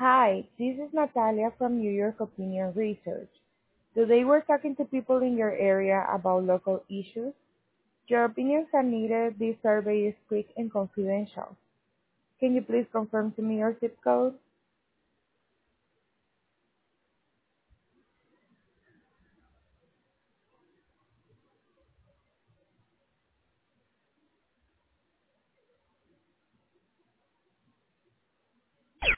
Hi, this is Natalia from New York Opinion Research. Today we're talking to people in your area about local issues. Your opinions are needed. This survey is quick and confidential. Can you please confirm to me your zip code?